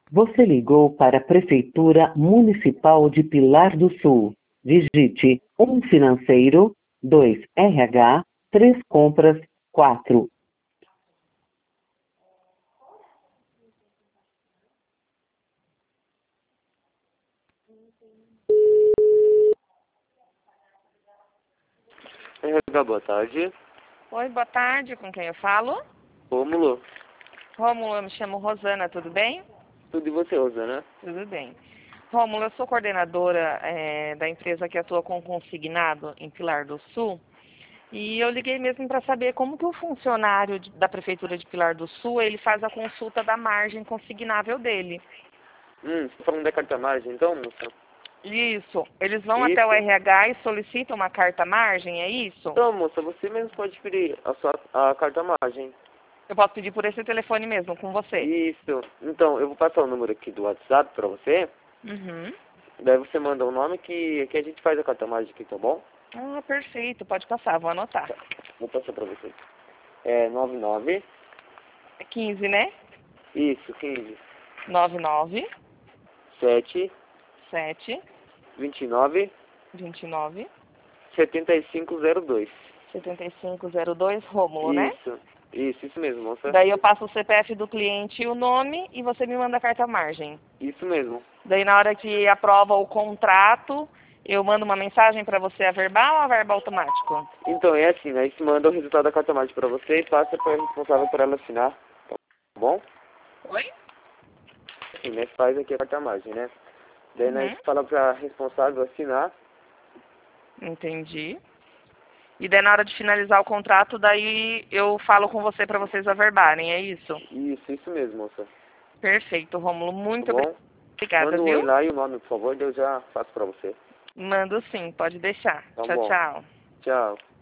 Você ligou para a Prefeitura Municipal de Pilar do Sul. Digite 1 financeiro, 2 RH, 3 compras, 4. RH, boa tarde. Oi, boa tarde, com quem eu falo? Rômulo. Rômulo, eu me chamo Rosana, tudo bem? Tudo e você, Rosana? Tudo bem. Rômulo, eu sou coordenadora da empresa que atua com consignado em Pilar do Sul e eu liguei mesmo para saber como que o funcionário da Prefeitura de Pilar do Sul, ele faz a consulta da margem consignável dele. Você tá falando da carta margem, então, moça? Isso, eles vão até o Isso. RH e solicitam uma carta margem, é isso? Então, moça, você mesmo pode pedir a carta margem. Eu posso pedir por esse telefone mesmo, com você? Isso. Então, eu vou passar o número aqui do WhatsApp pra você. Uhum. Daí você manda o nome que a gente faz a carta margem aqui, tá bom? Ah, perfeito, pode passar, vou anotar. Tá. Vou passar pra você. É 99. É 15, né? Isso, 15. 99 7, 7 29, 29 7502. 7502, Rômulo, né? Isso mesmo, moça. Daí eu passo o CPF do cliente e o nome e você me manda a carta margem. Isso mesmo. Daí na hora que aprova o contrato, eu mando uma mensagem para você a verbal ou a verba automático? Então, é assim, né? Isso manda o resultado da carta margem pra você e passa para o responsável por ela assinar, tá bom? Oi? Assim, né? Faz aqui a carta margem, né? Daí nós Uhum. fala pra responsável assinar. Entendi. E daí na hora de finalizar o contrato, daí eu falo com você para vocês averbarem, é isso? Isso mesmo, moça. Perfeito, Rômulo. Tá Muito bom? obrigada, Manda um oi viu? lá e o nome, por favor, eu já faço pra você. Mando sim, pode deixar. Tá Tchau, bom. tchau. Tchau.